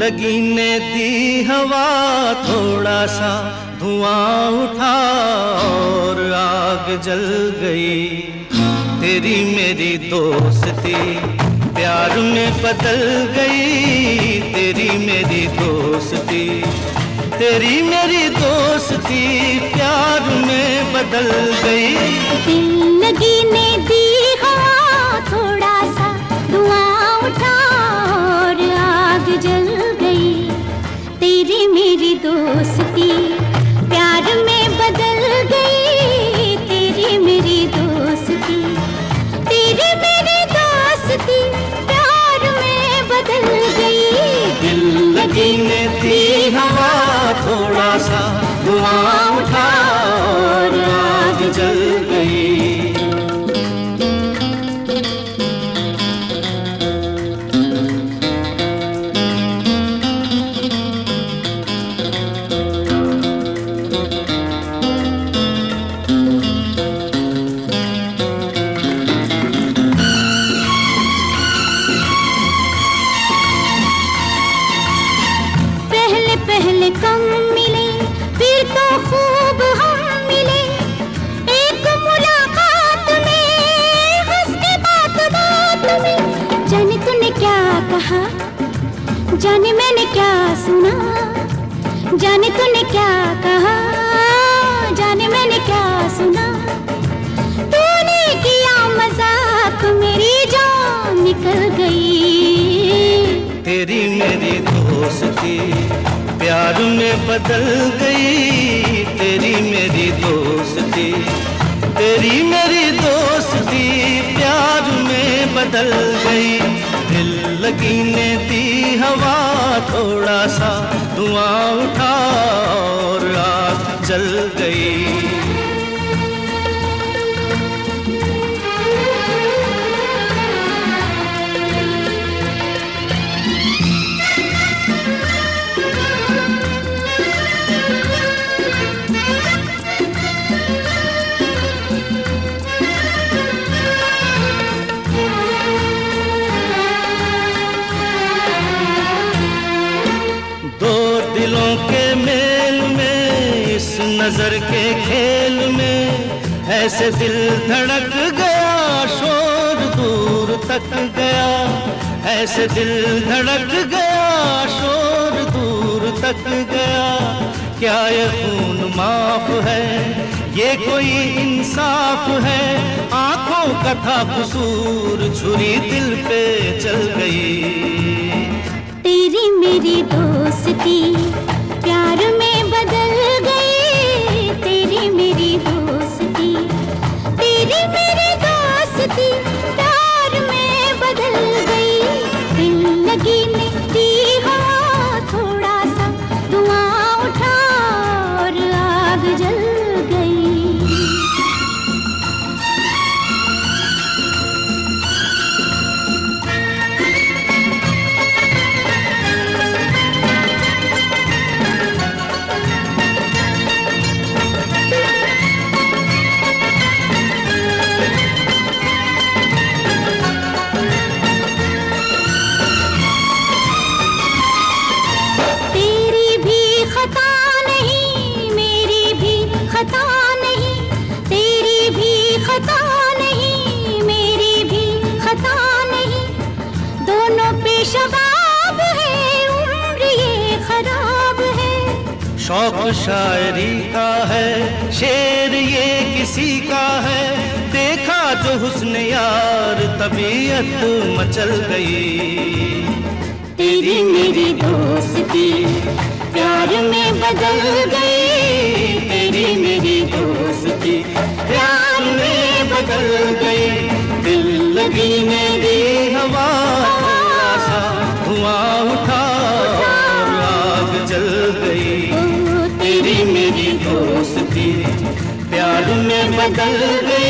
लगी ने दी हवा थोड़ा सा धुआं उठा और आग जल गई। तेरी मेरी दोस्ती प्यार में बदल गई। तेरी मेरी दोस्ती, तेरी मेरी दोस्ती प्यार में बदल गई। दिल लगी ने दी हवा थोड़ा सा धुआं उठा और आग जल गई। तेरी मेरी दोस्ती प्यार में बदल गई। तेरी मेरी दोस्ती, तेरी मेरी दोस्ती प्यार में बदल गई। दिल लगी ने दी हवा थोड़ा सा धुआं उठा और आग जल गई। पहले कम मिले फिर तो खूब हम मिले। एक मुलाकात में हंस के बात बात में। जाने तूने क्या कहा, जाने मैंने क्या सुना। जाने तूने क्या कहा, जाने मैंने क्या सुना। तूने किया मजाक मेरी जान निकल गई। तेरी मेरी दोस्ती प्यार में बदल गई। तेरी मेरी दोस्ती, तेरी मेरी दोस्ती प्यार में बदल गई। दिल लगी ने दी हवा थोड़ा सा धुआं उठा और आग जल गई। दिलों के मेल में, इस नजर के खेल में ऐसे दिल धड़क गया, शोर दूर तक गया। ऐसे दिल धड़क गया, शोर दूर तक गया। क्या ये खून माफ है, ये कोई इंसाफ है। आंखों का था कसूर, छुरी दिल पे चल गई। तेरी मेरी दोस्ती प्यार में बदल गई। तेरी मेरी दोस्ती, तेरी मेरी दोस्ती प्यार में बदल गई। दिल लगी ने दी हवा थोड़ा सा धुआं उठा और आग जल गई। शबाब है उम्र ये खराब है। शौक शायरी का है, शेर ये किसी का है। देखा जो हुस्न यार तबीयत मचल गई। तेरी मेरी दोस्ती प्यार में बदल गई। तेरी मेरी दोस्ती प्यार में बदल गई। दिल लगी ने दी हवा धुआं उठा और आग जल गई। तेरी मेरी दोस्ती प्यार में बदल गई।